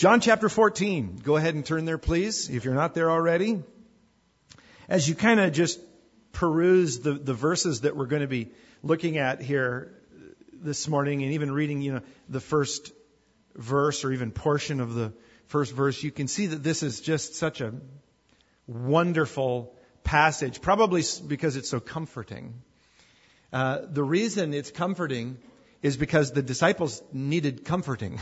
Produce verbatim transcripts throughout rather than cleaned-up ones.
John chapter fourteen. Go ahead and turn there, please, if you're not there already. As you kind of just peruse the, the verses that we're going to be looking at here this morning, and even reading, you know, the first verse or even portion of the first verse, you can see that this is just such a wonderful passage, probably because it's so comforting. Uh, the reason it's comforting is because the disciples needed comforting.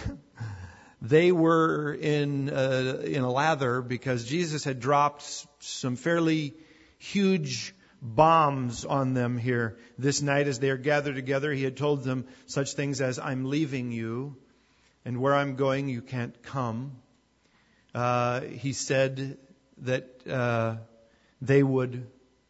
They were in uh, in a lather because Jesus had dropped some fairly huge bombs on them here this night as they are gathered together. He had told them such things as, I'm leaving you, and where I'm going you can't come. Uh, he said that uh, they would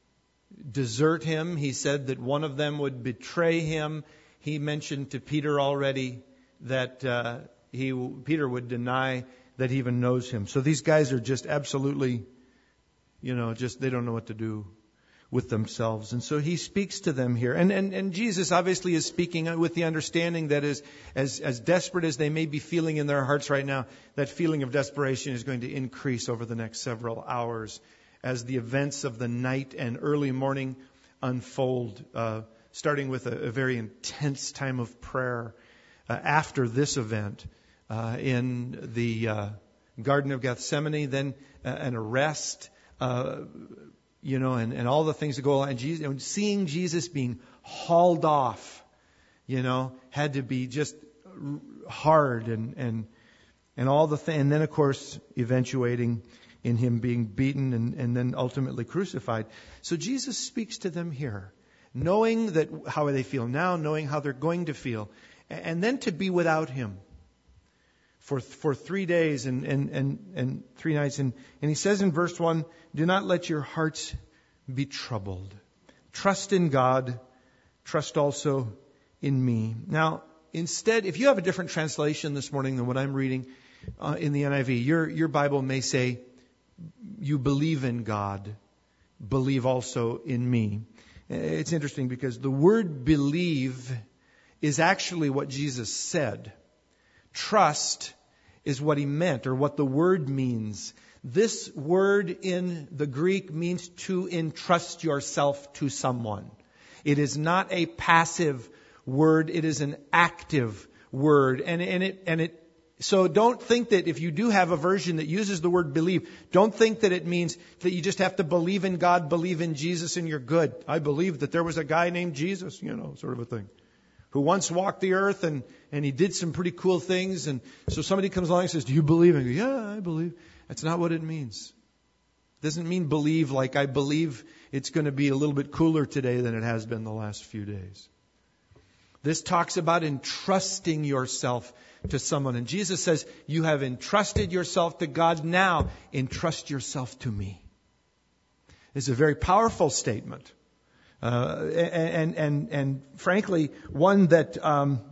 desert him. He said that one of them would betray him. He mentioned to Peter already that uh, he Peter would deny that he even knows him. So these guys are just absolutely, you know, just they don't know what to do with themselves. And so he speaks to them here. And and, and Jesus obviously is speaking with the understanding that is, as, as desperate as they may be feeling in their hearts right now, that feeling of desperation is going to increase over the next several hours as the events of the night and early morning unfold, uh, starting with a, a very intense time of prayer uh, after this event uh, in the uh, Garden of Gethsemane, then uh, an arrest, uh, you know, and, and all the things that go along. And, Jesus, and seeing Jesus being hauled off, you know, had to be just hard and and and all the thing. And then, of course, eventuating in him being beaten and, and then ultimately crucified. So Jesus speaks to them here, knowing that how they feel now, knowing how they're going to feel, and then to be without him for for three days and and and, and three nights. And, and he says in verse one, do not let your hearts be troubled. Trust in God. Trust also in me. Now, instead, if you have a different translation this morning than what I'm reading uh, in the N I V, your your Bible may say, you believe in God, believe also in me. It's interesting because the word believe is actually what Jesus said. Trust is what he meant, or what the word means. This word in the Greek means to entrust yourself to someone. It is not a passive word, it is an active word. And, and it and it So don't think that if you do have a version that uses the word believe, don't think that it means that you just have to believe in God, believe in Jesus, and you're good. I believe that there was a guy named Jesus, you know, sort of a thing, who once walked the earth and, and he did some pretty cool things. And so somebody comes along and says, do you believe? And I go, yeah, I believe. That's not what it means. It doesn't mean believe like I believe it's going to be a little bit cooler today than it has been the last few days. This talks about entrusting yourself to someone. And Jesus says, you have entrusted yourself to God, now entrust yourself to me. It's a very powerful statement. Uh, and, and, and frankly, one that um,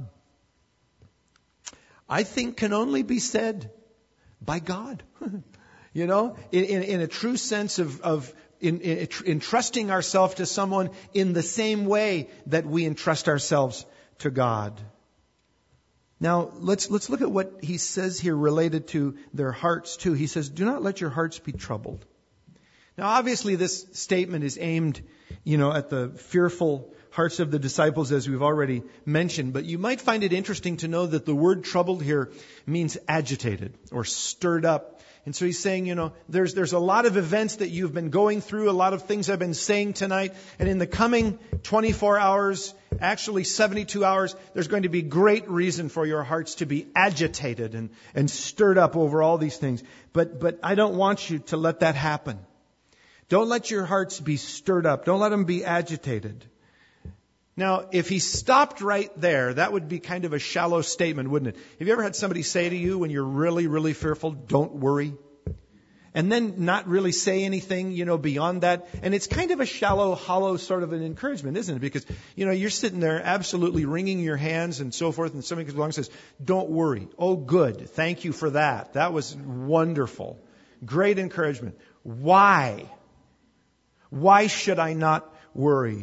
I think can only be said by God. You know, in, in, in a true sense of, of in, in, entrusting ourselves to someone in the same way that we entrust ourselves to God. Now, let's let's look at what he says here related to their hearts too. He says, do not let your hearts be troubled. Now, obviously, this statement is aimed, you know, at the fearful hearts of the disciples, as we've already mentioned. But you might find it interesting to know that the word troubled here means agitated or stirred up. And so he's saying, you know, there's there's a lot of events that you've been going through, a lot of things I've been saying tonight. And in the coming twenty-four hours, actually seventy-two hours, there's going to be great reason for your hearts to be agitated and, and stirred up over all these things. But but I don't want you to let that happen. Don't let your hearts be stirred up. Don't let them be agitated. Now, if he stopped right there, that would be kind of a shallow statement, wouldn't it? Have you ever had somebody say to you when you're really, really fearful, don't worry? And then not really say anything, you know, beyond that. And it's kind of a shallow, hollow sort of an encouragement, isn't it? Because, you know, you're sitting there absolutely wringing your hands and so forth, and somebody comes along and says, don't worry. Oh, good. Thank you for that. That was wonderful. Great encouragement. Why? Why should I not worry?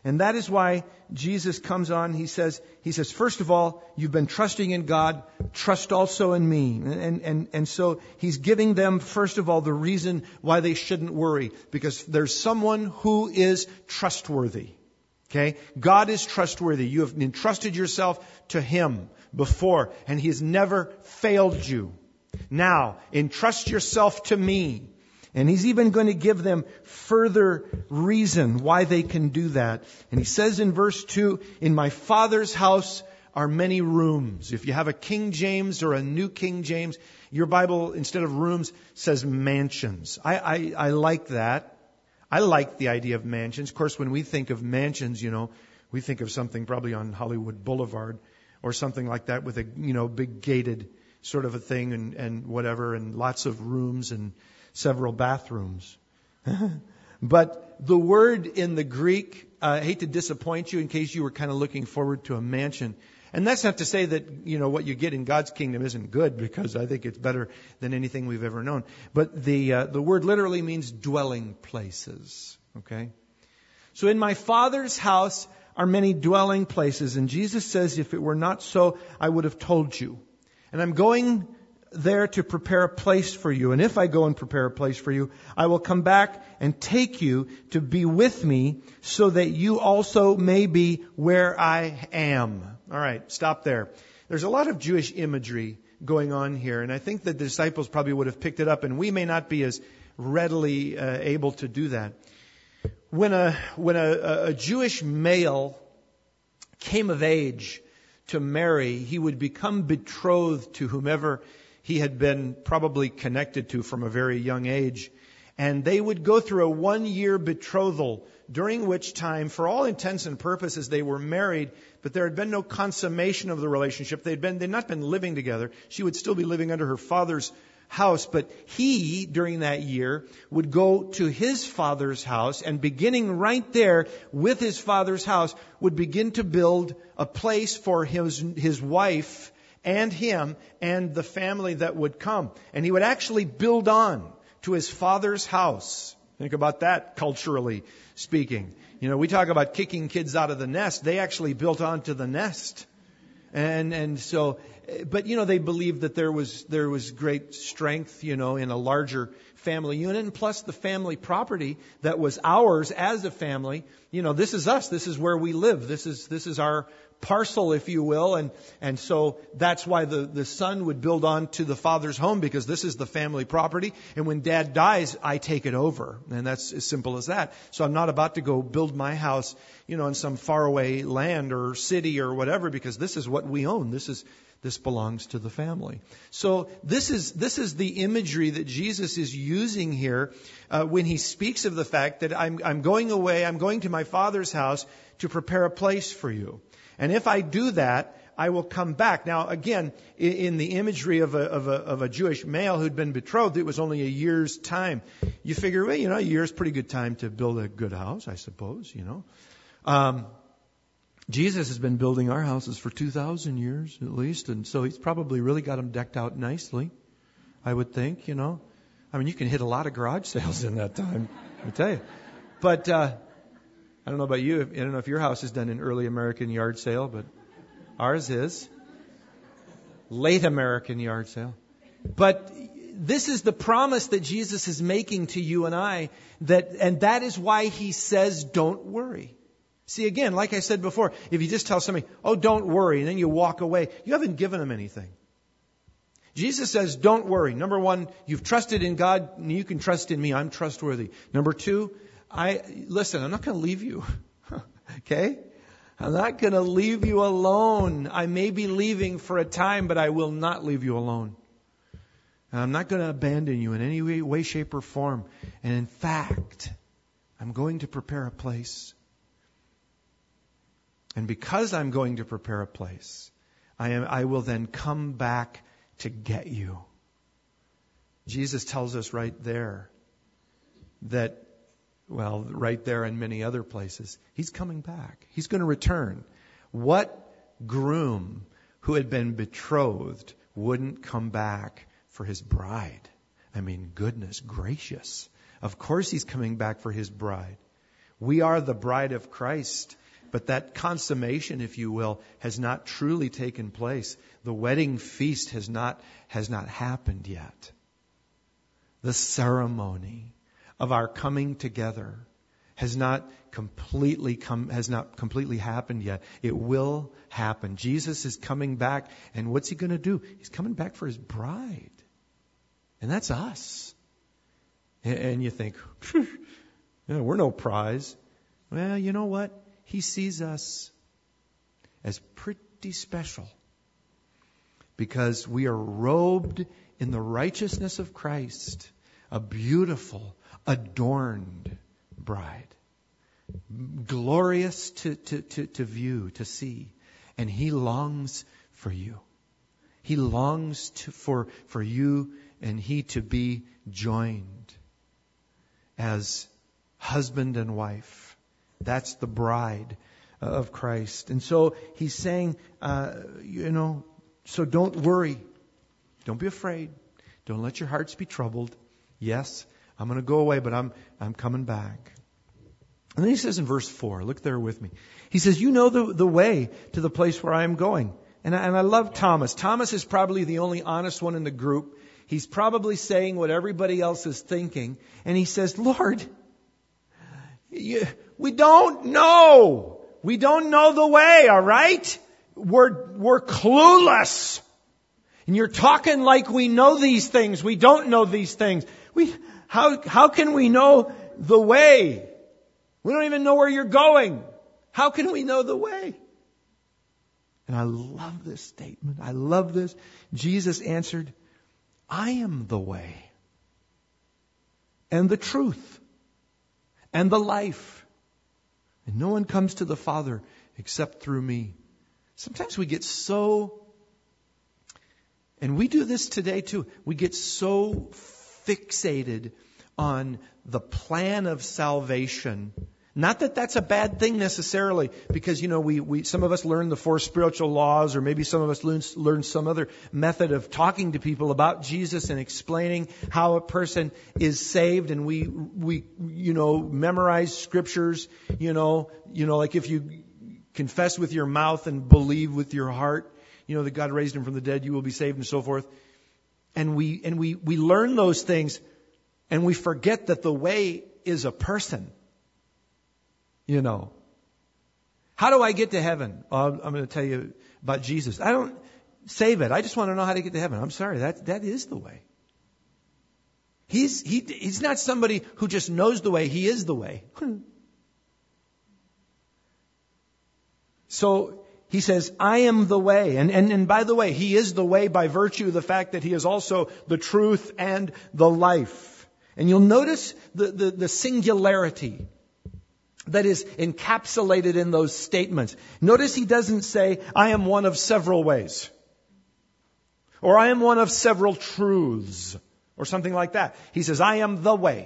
And that is why Jesus comes on. He says, he says, first of all, you've been trusting in God, trust also in me. And, and, and so he's giving them, first of all, the reason why they shouldn't worry. Because there's someone who is trustworthy. Okay? God is trustworthy. You have entrusted yourself to Him before, and He has never failed you. Now, entrust yourself to me. And He's even going to give them further reason why they can do that. And He says in verse two, in my Father's house are many rooms. If you have a King James or a New King James, your Bible, instead of rooms, says mansions. I, I, I like that. I like the idea of mansions. Of course, when we think of mansions, you know, we think of something probably on Hollywood Boulevard or something like that with a, you know, big gated sort of a thing and, and whatever, and lots of rooms and several bathrooms. But the word in the Greek, uh, I hate to disappoint you in case you were kind of looking forward to a mansion. And that's not to say that, you know, what you get in God's kingdom isn't good, because I think it's better than anything we've ever known. But the uh, the word literally means dwelling places. Okay? So in my Father's house are many dwelling places. And Jesus says, if it were not so, I would have told you. And I'm going there to prepare a place for you. And if I go and prepare a place for you, I will come back and take you to be with me, so that you also may be where I am. All right, stop there. There's a lot of Jewish imagery going on here, and I think the disciples probably would have picked it up, and we may not be as readily uh, able to do that. When a when a, a Jewish male came of age to marry, he would become betrothed to whomever he had been probably connected to from a very young age. And they would go through a one-year betrothal, during which time, for all intents and purposes, they were married, but there had been no consummation of the relationship. They'd been, they'd not been living together. She would still be living under her father's house, but he, during that year, would go to his father's house, and beginning right there with his father's house, would begin to build a place for his, his wife and him and the family that would come. And he would actually build on to his father's house. Think about that, culturally speaking. You know, we talk about kicking kids out of the nest. They actually built onto the nest. And and so, but you know, they believed that there was there was great strength, you know, in a larger family unit, and plus the family property that was ours as a family. You know, this is us. This is where we live. This is this is our parcel, if you will, and and so that's why the the son would build on to the father's home, because this is the family property, and when dad dies, I take it over, and that's as simple as that. So I'm not about to go build my house, you know, in some faraway land or city or whatever, because this is what we own. This is this belongs to the family. So this is this is the imagery that Jesus is using here uh, when he speaks of the fact that I'm I'm going away, I'm going to my Father's house to prepare a place for you. And if I do that, I will come back. Now, again, in the imagery of a, of a, of a Jewish male who'd been betrothed, it was only a year's time. You figure, well, you know, a year's pretty good time to build a good house, I suppose, you know. Um, Jesus has been building our houses for two thousand years at least, and so he's probably really got them decked out nicely, I would think, you know. I mean, you can hit a lot of garage sales in that time, I tell you. But uh I don't know about you. I don't know if your house is done in early American yard sale, but ours is. Late American yard sale. But this is the promise that Jesus is making to you and I, that, and that is why he says, don't worry. See, again, like I said before, if you just tell somebody, oh, don't worry, and then you walk away, you haven't given them anything. Jesus says, don't worry. Number one, you've trusted in God, and you can trust in me. I'm trustworthy. Number two, I listen, I'm not going to leave you. Okay? I'm not going to leave you alone. I may be leaving for a time, but I will not leave you alone. And I'm not going to abandon you in any way, way, shape, or form. And in fact, I'm going to prepare a place. And because I'm going to prepare a place, I am I will then come back to get you. Jesus tells us right there that, well, right there and many other places, he's coming back. He's going to return. What groom who had been betrothed wouldn't come back for his bride? I mean, goodness gracious. Of course he's coming back for his bride. We are the bride of Christ. But that consummation, if you will, has not truly taken place. The wedding feast has not, has not happened yet. The ceremony of our coming together has not completely come, has not completely happened yet. It will happen. Jesus is coming back, and what's He going to do? He's coming back for His bride. And that's us. And, and you think, yeah, we're no prize. Well, you know what? He sees us as pretty special because we are robed in the righteousness of Christ, a beautiful, adorned bride, glorious to, to, to, to view, to see. And He longs for you. He longs to, for, for you and He to be joined as husband and wife. That's the bride of Christ. And so He's saying, uh, you know, so don't worry. Don't be afraid. Don't let your hearts be troubled. Yes, I'm going to go away, but I'm, I'm coming back. And then He says in verse four, look there with me. He says, you know the, the way to the place where I am going. And I, and I love Thomas. Thomas is probably the only honest one in the group. He's probably saying what everybody else is thinking. And he says, Lord, you, we don't know. We don't know the way, all right? We're, we're clueless. And you're talking like we know these things. We don't know these things. We, how, how can we know the way? We don't even know where you're going. How can we know the way? And I love this statement. I love this. Jesus answered, I am the way and the truth and the life. And no one comes to the Father except through me. Sometimes we get so, and we do this today too, we get so fixated on the plan of salvation. Not that that's a bad thing necessarily, because, you know, we, we some of us learn the four spiritual laws, or maybe some of us learn, learn some other method of talking to people about Jesus and explaining how a person is saved, and we, we, you know, memorize scriptures, you know, you know, like if you confess with your mouth and believe with your heart, you know, that God raised Him from the dead, you will be saved, and so forth. And we, and we, we learn those things, and we forget that the way is a person. You know, how do I get to heaven? Oh, I'm going to tell you about Jesus. I don't save it. I just want to know how to get to heaven. I'm sorry. That, that is the way. He's, he, he's not somebody who just knows the way. He is the way. So He says, I am the way. And, and, and by the way, He is the way by virtue of the fact that He is also the truth and the life. And you'll notice the, the, the singularity that is encapsulated in those statements. Notice He doesn't say, I am one of several ways. Or I am one of several truths. Or something like that. He says, I am the way.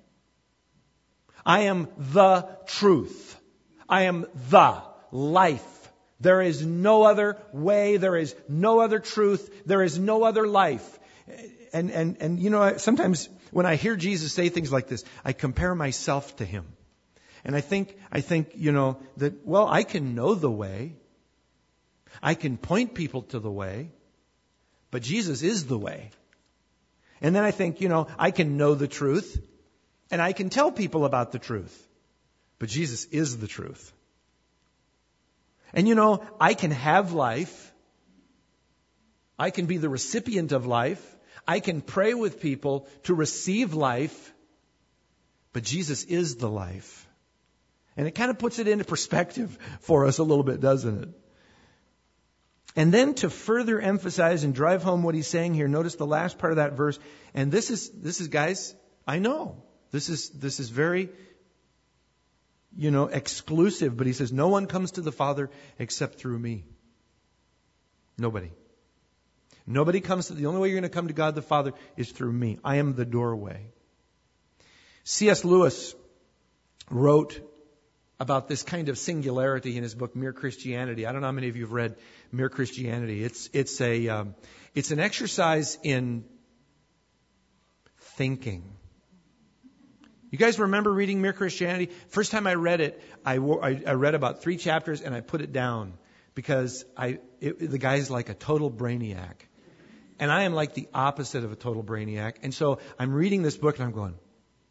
I am the truth. I am the life. There is no other way. There is no other truth. There is no other life. And, and, and you know, sometimes when I hear Jesus say things like this, I compare myself to Him. And I think, I think, you know, that, well, I can know the way. I can point people to the way. But Jesus is the way. And then I think, you know, I can know the truth. And I can tell people about the truth. But Jesus is the truth. And you know, I can have life. I can be the recipient of life. I can pray with people to receive life. But Jesus is the life. And it kind of puts it into perspective for us a little bit, doesn't it? And then to further emphasize and drive home what He's saying here, notice the last part of that verse. And this is, this is, guys, I know. This is, this is very, you know, exclusive. But He says, no one comes to the Father except through me. Nobody. Nobody comes to, the only way you're going to come to God the Father is through me. I am the doorway. C S Lewis wrote about this kind of singularity in his book, Mere Christianity. I don't know how many of you have read Mere Christianity. It's, it's a, um, it's an exercise in thinking. You guys remember reading Mere Christianity? First time I read it, I, I, I read about three chapters and I put it down because I it, the guy's like a total brainiac. And I am like the opposite of a total brainiac. And so I'm reading this book and I'm going,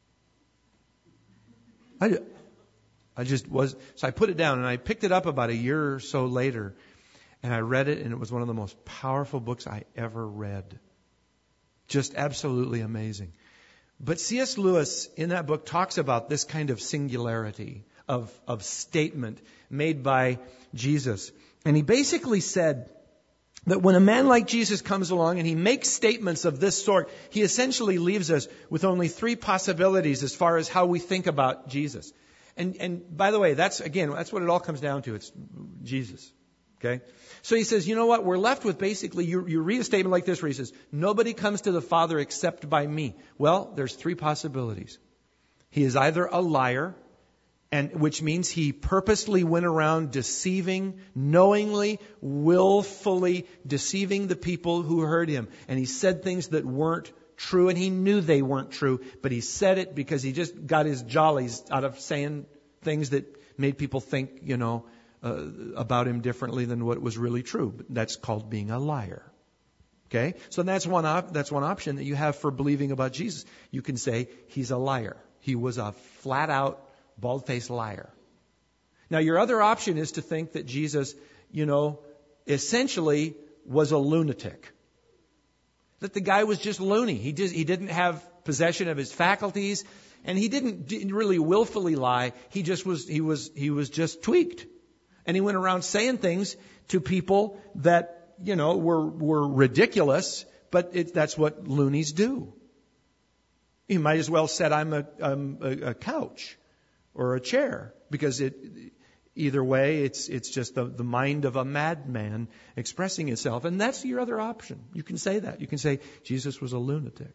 I, I just was, so I put it down and I picked it up about a year or so later and I read it and it was one of the most powerful books I ever read. Just absolutely amazing. But C S Lewis in that book talks about this kind of singularity of, of statement made by Jesus. And he basically said that when a man like Jesus comes along and he makes statements of this sort, he essentially leaves us with only three possibilities as far as how we think about Jesus. And, and by the way, that's, again, that's what it all comes down to. It's Jesus. Okay? So he says, you know what? We're left with basically, you, you read a statement like this where he says, nobody comes to the Father except by me. Well, there's three possibilities. He is either a liar, and which means he purposely went around deceiving, knowingly, willfully deceiving the people who heard him. And he said things that weren't true, and he knew they weren't true, but he said it because he just got his jollies out of saying things that made people think, you know, uh, about him differently than what was really true. That's called being a liar. Okay? So that's one op- that's one option that you have for believing about Jesus. You can say he's a liar. He was a flat-out, bald-faced liar. Now, your other option is to think that Jesus, you know, essentially was a lunatic. That the guy was just loony. He just, he didn't have possession of his faculties, and he didn't, didn't really willfully lie. He just was he was he was just tweaked, and he went around saying things to people that, you know, were were ridiculous. But it, that's what loonies do. He might as well said, "I'm a, I'm a, a couch or a chair," because it. Either way, it's it's just the, the mind of a madman expressing itself. And that's your other option. You can say that. You can say Jesus was a lunatic.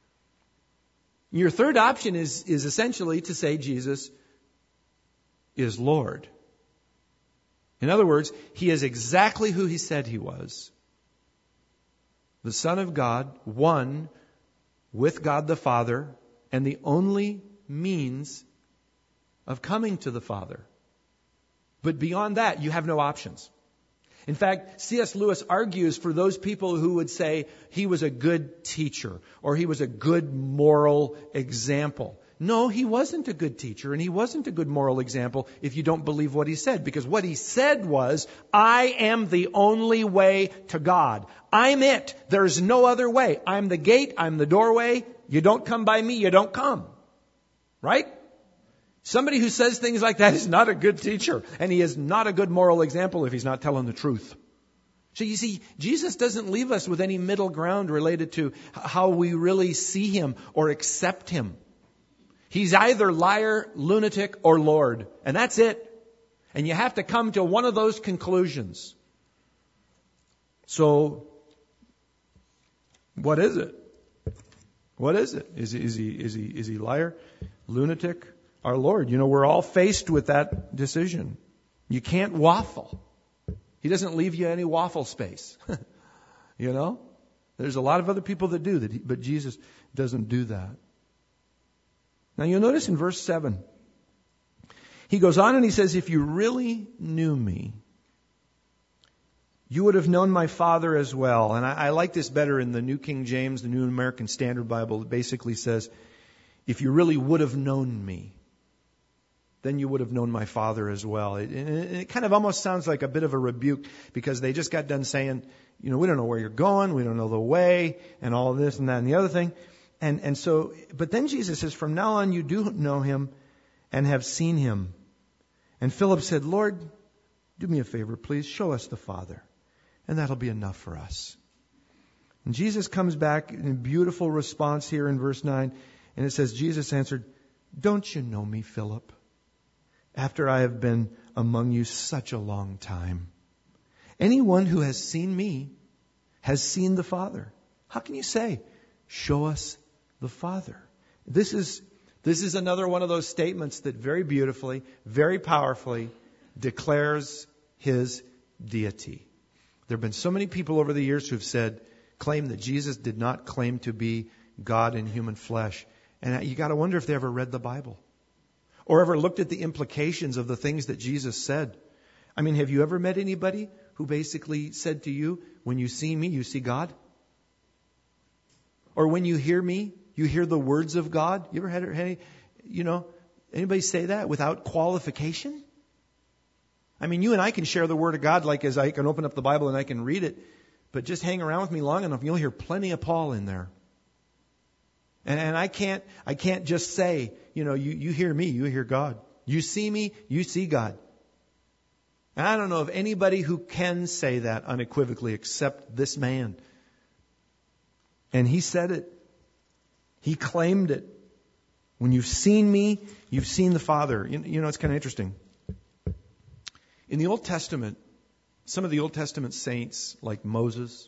Your third option is, is essentially to say Jesus is Lord. In other words, he is exactly who he said he was. The Son of God, one with God the Father, and the only means of coming to the Father. But beyond that, you have no options. In fact, C S Lewis argues for those people who would say he was a good teacher or he was a good moral example. No, he wasn't a good teacher and he wasn't a good moral example if you don't believe what he said. Because what he said was, I am the only way to God. I'm it. There's no other way. I'm the gate. I'm the doorway. You don't come by me. You don't come. Right? Somebody who says things like that is not a good teacher, and he is not a good moral example if he's not telling the truth. So you see, Jesus doesn't leave us with any middle ground related to how we really see him or accept him. He's either liar, lunatic, or Lord, and that's it. And you have to come to one of those conclusions. So, what is it? What is it? Is, is he is he is he liar, lunatic? Our Lord. You know, we're all faced with that decision. You can't waffle. He doesn't leave you any waffle space. You know? There's a lot of other people that do that, but Jesus doesn't do that. Now you'll notice in verse seven, he goes on and he says, if you really knew me, you would have known my Father as well. And I, I like this better in the New King James, the New American Standard Bible. It basically says, if you really would have known me, then you would have known my Father as well. It, it, it kind of almost sounds like a bit of a rebuke because they just got done saying, you know, we don't know where you're going, we don't know the way, and all of this and that and the other thing. And and so, but then Jesus says, from now on you do know him and have seen him. And Philip said, Lord, do me a favor, please, show us the Father, and that'll be enough for us. And Jesus comes back in a beautiful response here in verse nine, and it says, Jesus answered, don't you know me, Philip? After I have been among you such a long time. Anyone who has seen me has seen the Father. How can you say, show us the Father? This is, this is another one of those statements that very beautifully, very powerfully declares his deity. There have been so many people over the years who have said, claim that Jesus did not claim to be God in human flesh. And you got to wonder if they ever read the Bible or ever looked at the implications of the things that Jesus said. I mean, have you ever met anybody who basically said to you, when you see me, you see God? Or when you hear me, you hear the words of God? You ever had any, you know, anybody say that without qualification? I mean, you and I can share the Word of God like as I can open up the Bible and I can read it. But just hang around with me long enough, you'll hear plenty of Paul in there. And, and I can't, I can't just say, you know, you, you hear me, you hear God. You see me, you see God. And I don't know of anybody who can say that unequivocally except this man. And he said it. He claimed it. When you've seen me, you've seen the Father. You, you know, it's kind of interesting. In the Old Testament, some of the Old Testament saints, like Moses,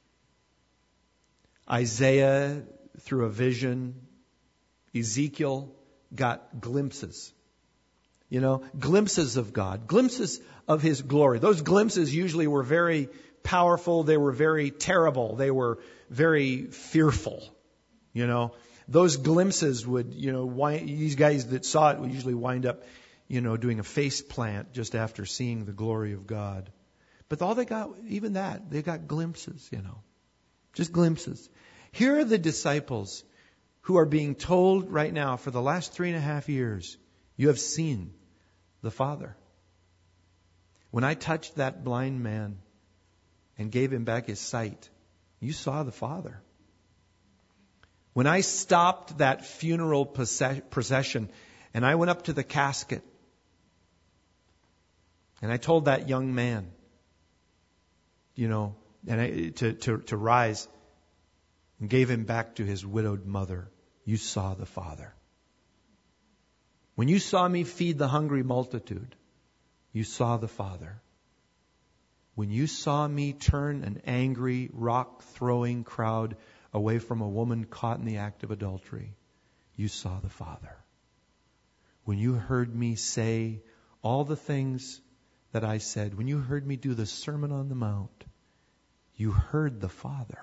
Isaiah, through a vision, Ezekiel, got glimpses. You know, glimpses of God, glimpses of His glory. Those glimpses usually were very powerful. They were very terrible. They were very fearful. You know, those glimpses would, you know, wind, these guys that saw it would usually wind up, you know, doing a face plant just after seeing the glory of God. But all they got, even that, they got glimpses, you know, just glimpses. Here are the disciples who are being told right now for the last three and a half years, you have seen the Father. When I touched that blind man and gave him back his sight, you saw the Father. When I stopped that funeral procession and I went up to the casket and I told that young man, you know, and I, to, to, to rise and gave him back to his widowed mother, you saw the Father. When you saw me feed the hungry multitude, you saw the Father. When you saw me turn an angry, rock-throwing crowd away from a woman caught in the act of adultery, you saw the Father. When you heard me say all the things that I said, when you heard me do the Sermon on the Mount, you heard the Father.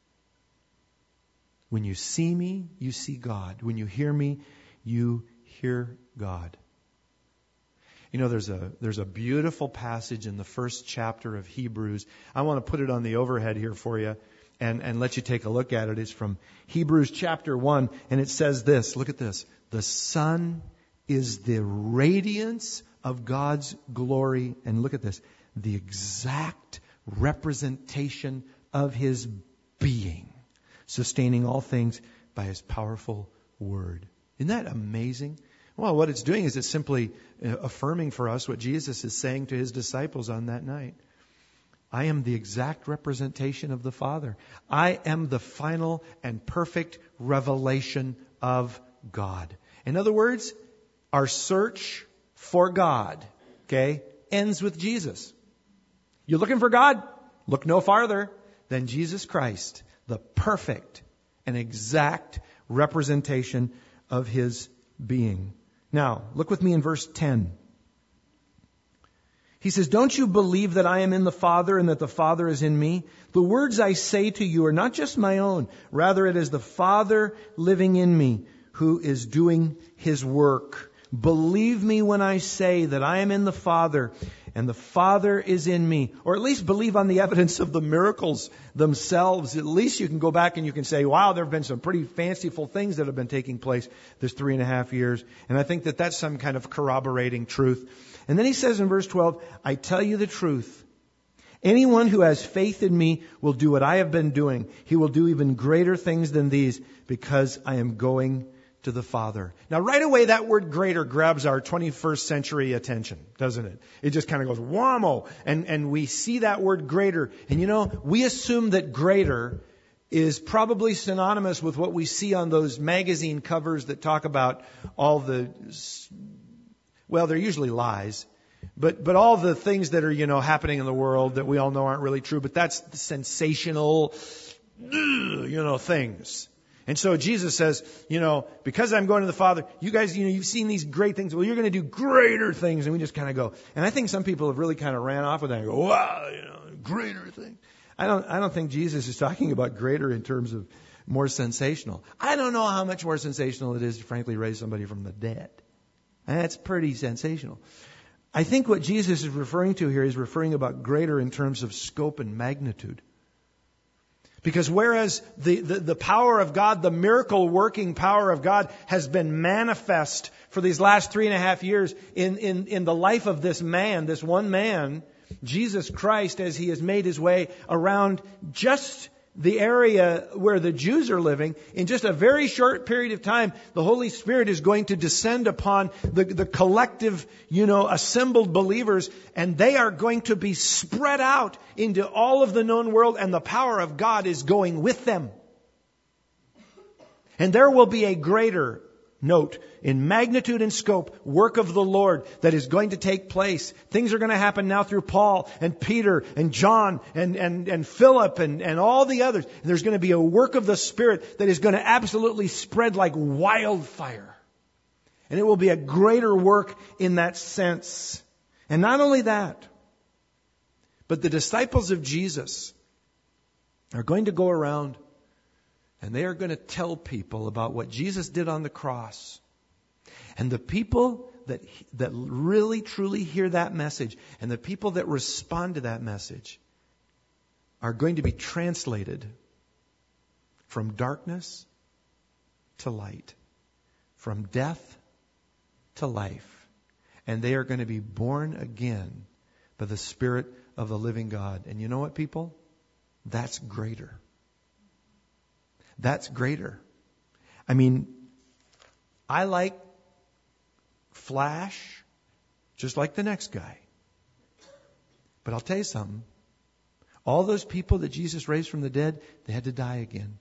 When you see me, you see God. When you hear me, you hear God. You know, there's a there's a beautiful passage in the first chapter of Hebrews. I want to put it on the overhead here for you and, and let you take a look at it. It's from Hebrews chapter one, and it says this. Look at this. The Son is the radiance of God's glory. And look at this. The exact representation of His being, sustaining all things by His powerful word. Isn't that amazing? Well, what it's doing is it's simply affirming for us what Jesus is saying to His disciples on that night. I am the exact representation of the Father. I am the final and perfect revelation of God. In other words, our search for God, okay, ends with Jesus. You're looking for God? Look no farther than Jesus Christ, the perfect and exact representation of His being. Now, look with me in verse ten. He says, don't you believe that I am in the Father and that the Father is in me? The words I say to you are not just my own. Rather, it is the Father living in me who is doing His work. Believe me when I say that I am in the Father and the Father is in me. Or at least believe on the evidence of the miracles themselves. At least you can go back and you can say, wow, there have been some pretty fanciful things that have been taking place this three and a half years. And I think that that's some kind of corroborating truth. And then he says in verse twelve, I tell you the truth. Anyone who has faith in me will do what I have been doing. He will do even greater things than these because I am going to the Father. Now, right away, that word greater grabs our twenty-first century attention, doesn't it? It just kind of goes, whammo. And, and we see that word greater. And you know, we assume that greater is probably synonymous with what we see on those magazine covers that talk about all the, well, they're usually lies. But but all the things that are, you know, happening in the world that we all know aren't really true. But that's the sensational, you know, things. And so Jesus says, you know, because I'm going to the Father, you guys, you know, you've seen these great things. Well, you're going to do greater things. And we just kind of go. And I think some people have really kind of ran off with that and go, wow, you know, greater things. I don't, I don't think Jesus is talking about greater in terms of, more sensational. I don't know how much more sensational it is to frankly raise somebody from the dead. That's pretty sensational. I think what Jesus is referring to here is referring about greater in terms of scope and magnitude. Because whereas the, the, the power of God, the miracle working power of God has been manifest for these last three and a half years in, in, in the life of this man, this one man, Jesus Christ, as he has made his way around just the area where the Jews are living, in just a very short period of time, the Holy Spirit is going to descend upon the, the collective, you know, assembled believers, and they are going to be spread out into all of the known world, and the power of God is going with them. And there will be a greater, note, in magnitude and scope, work of the Lord that is going to take place. Things are going to happen now through Paul and Peter and John and, and, and Philip and, and all the others. And there's going to be a work of the Spirit that is going to absolutely spread like wildfire. And it will be a greater work in that sense. And not only that, but the disciples of Jesus are going to go around and they are going to tell people about what Jesus did on the cross. And the people that that really, truly hear that message, and the people that respond to that message, are going to be translated from darkness to light, from death to life. And they are going to be born again by the Spirit of the living God. And you know what, people? That's greater. That's greater. I mean, I like flash just like the next guy. But I'll tell you something. All those people that Jesus raised from the dead, they had to die again.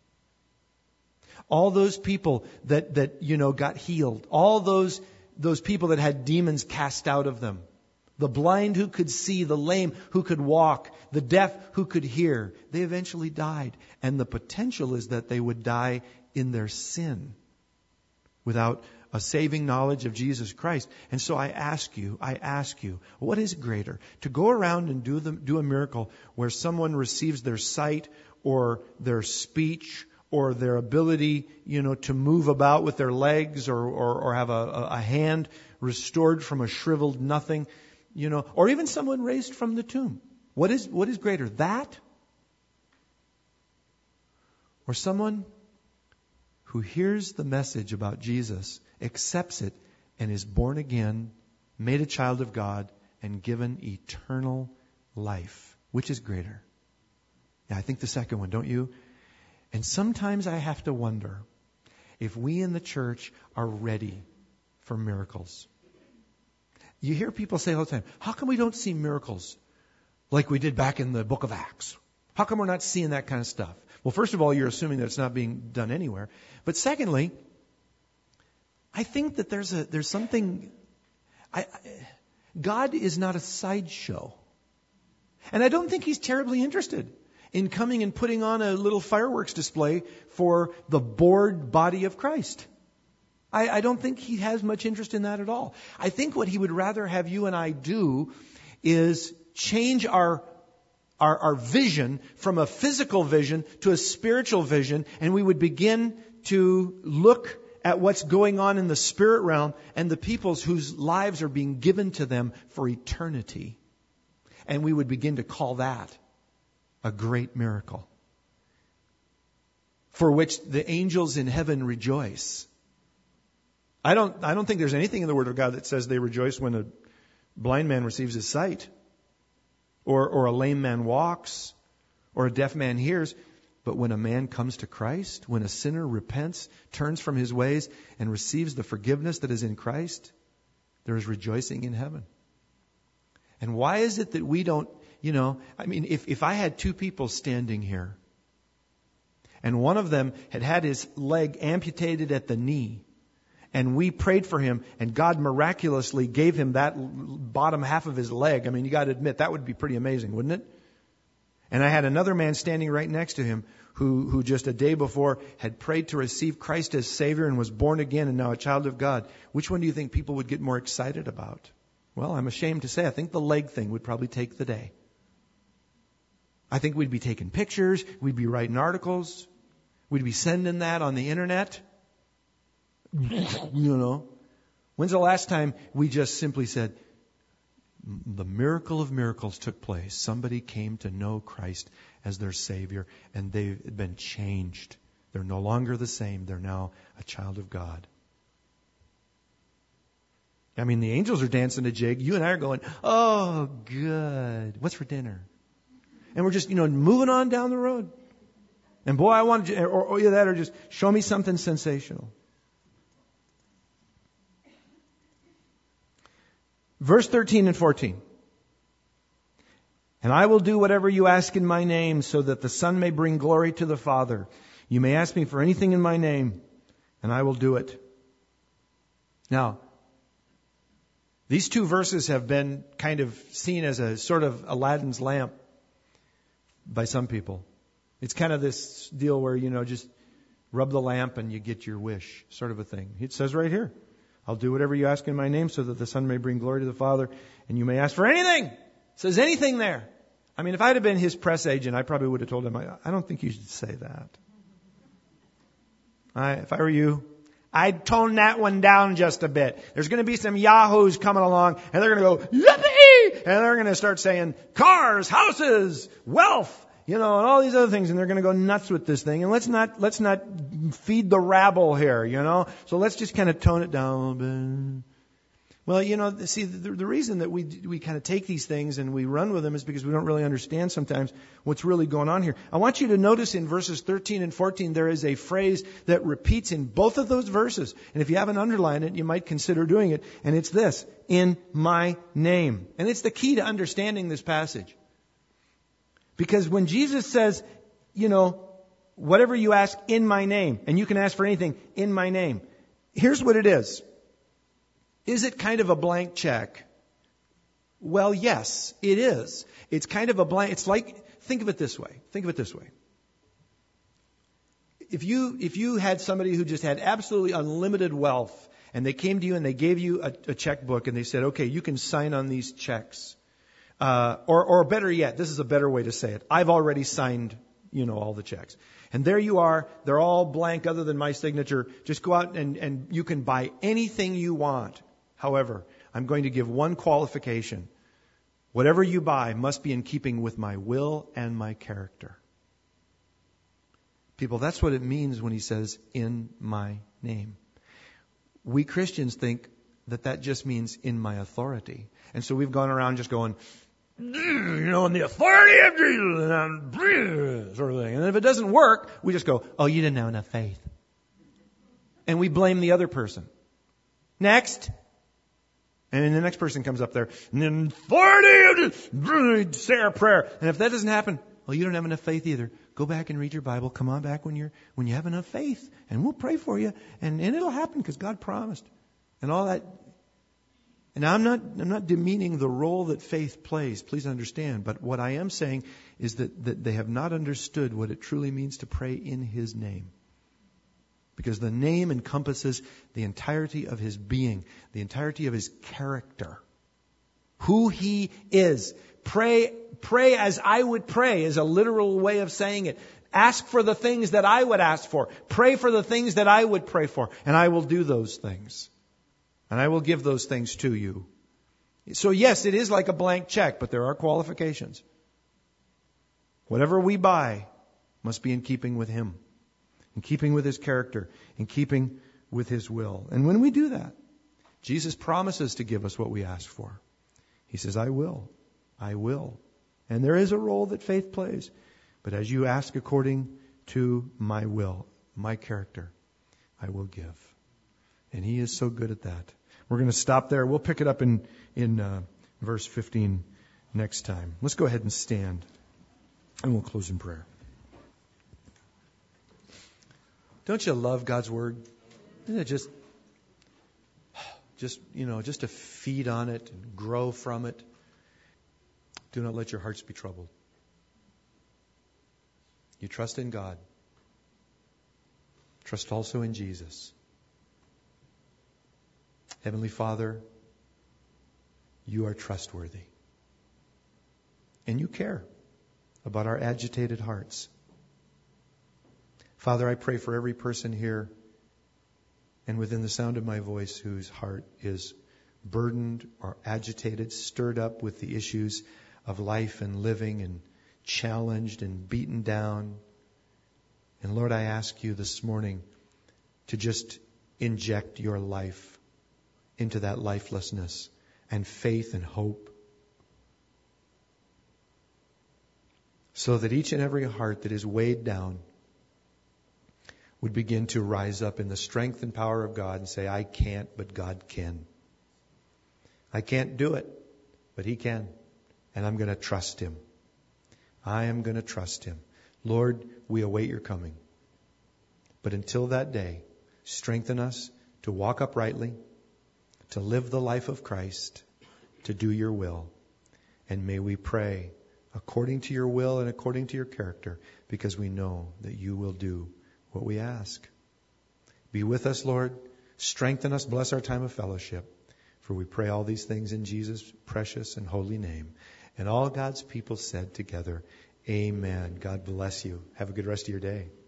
All those people that, that you know, got healed. All those, those people that had demons cast out of them. The blind who could see, the lame who could walk, the deaf who could hear. They eventually died. And the potential is that they would die in their sin without a saving knowledge of Jesus Christ. And so I ask you, I ask you, what is greater? To go around and do the, do a miracle where someone receives their sight or their speech or their ability, you know, to move about with their legs or, or, or have a, a hand restored from a shriveled nothing, you know, or even someone raised from the tomb. What is, what is greater? That? Or someone who hears the message about Jesus, accepts it, and is born again, made a child of God, and given eternal life. Which is greater? Yeah, I think the second one, don't you? And sometimes I have to wonder if we in the church are ready for miracles. You hear people say all the time, how come we don't see miracles like we did back in the book of Acts? How come we're not seeing that kind of stuff? Well, first of all, you're assuming that it's not being done anywhere. But secondly, I think that there's a there's something. I, I, God is not a sideshow, and I don't think He's terribly interested in coming and putting on a little fireworks display for the bored body of Christ. I, I don't think He has much interest in that at all. I think what He would rather have you and I do is change our Our, our vision from a physical vision to a spiritual vision, and we would begin to look at what's going on in the spirit realm and the peoples whose lives are being given to them for eternity. And we would begin to call that a great miracle, for which the angels in heaven rejoice. I don't, I don't think there's anything in the Word of God that says they rejoice when a blind man receives his sight. Or, or a lame man walks, or a deaf man hears. But when a man comes to Christ, when a sinner repents, turns from his ways, and receives the forgiveness that is in Christ, there is rejoicing in heaven. And why is it that we don't, you know, I mean, if, if I had two people standing here, and one of them had had his leg amputated at the knee, and we prayed for him, and God miraculously gave him that bottom half of his leg. I mean, you got to admit, that would be pretty amazing, wouldn't it? And I had another man standing right next to him who, who just a day before had prayed to receive Christ as Savior and was born again and now a child of God. Which one do you think people would get more excited about? Well, I'm ashamed to say, I think the leg thing would probably take the day. I think we'd be taking pictures, we'd be writing articles. We'd be sending that on the internet. You know. When's the last time we just simply said, the miracle of miracles took place. Somebody came to know Christ as their Savior, and they've been changed. They're no longer the same. They're now a child of God. I mean, the angels are dancing a jig. You and I are going, oh, good. What's for dinner? And we're just, you know, moving on down the road. And boy, I want to, or, or either that or just show me something sensational. Verse thirteen and fourteen. And I will do whatever you ask in my name, so that the Son may bring glory to the Father. You may ask me for anything in my name, and I will do it. Now, these two verses have been kind of seen as a sort of Aladdin's lamp by some people. It's kind of this deal where, you know, just rub the lamp and you get your wish, sort of a thing. It says right here, I'll do whatever you ask in my name, so that the Son may bring glory to the Father, and you may ask for anything. It says anything there. I mean, if I'd have been his press agent, I probably would have told him, I, I don't think you should say that. I, if I were you, I'd tone that one down just a bit. There's going to be some yahoos coming along, and they're going to go, yippee! And they're going to start saying, cars, houses, wealth, you know, and all these other things, and they're going to go nuts with this thing. And let's not, let's not feed the rabble here, you know. So let's just kind of tone it down a little bit. Well, you know, see, the, the reason that we we kind of take these things and we run with them is because we don't really understand sometimes what's really going on here. I want you to notice in verses thirteen and fourteen, there is a phrase that repeats in both of those verses. And if you haven't underlined it, you might consider doing it. And it's this, in my name. And it's the key to understanding this passage. Because when Jesus says, you know, whatever you ask in my name, and you can ask for anything in my name, here's what it is. Is it kind of a blank check? Well, yes, it is. It's kind of a blank, it's like, think of it this way. Think of it this way. If you, if you had somebody who just had absolutely unlimited wealth, and they came to you and they gave you a, a checkbook and they said, okay, you can sign on these checks. Uh, or, or better yet, this is a better way to say it. I've already signed, you know, all the checks. And there you are. They're all blank other than my signature. Just go out and, and you can buy anything you want. However, I'm going to give one qualification. Whatever you buy must be in keeping with my will and my character. People, that's what it means when he says, in my name. We Christians think that that just means in my authority. And so we've gone around just going, you know, in the authority of Jesus, and sort of thing. And if it doesn't work, we just go, oh, you didn't have enough faith. And we blame the other person. Next. And then the next person comes up there, and then authority of say our prayer. And if that doesn't happen, well, you don't have enough faith either. Go back and read your Bible. Come on back when you're when you have enough faith, and we'll pray for you, and, and it'll happen because God promised, and all that. And I'm not I'm not demeaning the role that faith plays. Please understand. But what I am saying is that that they have not understood what it truly means to pray in His name. Because the name encompasses the entirety of His being, the entirety of His character. Who He is. Pray, pray as I would pray is a literal way of saying it. Ask for the things that I would ask for. Pray for the things that I would pray for. And I will do those things. And I will give those things to you. So yes, it is like a blank check, but there are qualifications. Whatever we buy must be in keeping with Him. In keeping with His character, in keeping with His will. And when we do that, Jesus promises to give us what we ask for. He says, I will. I will. And there is a role that faith plays. But as you ask according to my will, my character, I will give. And He is so good at that. We're going to stop there. We'll pick it up in, in uh, verse fifteen next time. Let's go ahead and stand. And we'll close in prayer. Don't you love God's Word? Isn't it just, just, you know, just to feed on it and grow from it? Do not let your hearts be troubled. You trust in God. Trust also in Jesus. Heavenly Father, you are trustworthy. And you care about our agitated hearts. Father, I pray for every person here and within the sound of my voice whose heart is burdened or agitated, stirred up with the issues of life and living, and challenged and beaten down. And Lord, I ask you this morning to just inject your life into that lifelessness and faith and hope, so that each and every heart that is weighed down would begin to rise up in the strength and power of God and say, I can't, but God can. I can't do it, but He can. And I'm going to trust Him. I am going to trust Him. Lord, we await your coming. But until that day, strengthen us to walk uprightly, to live the life of Christ, to do your will. And may we pray according to your will and according to your character, because we know that you will do what we ask. Be with us, Lord. Strengthen us. Bless our time of fellowship. For we pray all these things in Jesus' precious and holy name. And all God's people said together, Amen. God bless you. Have a good rest of your day.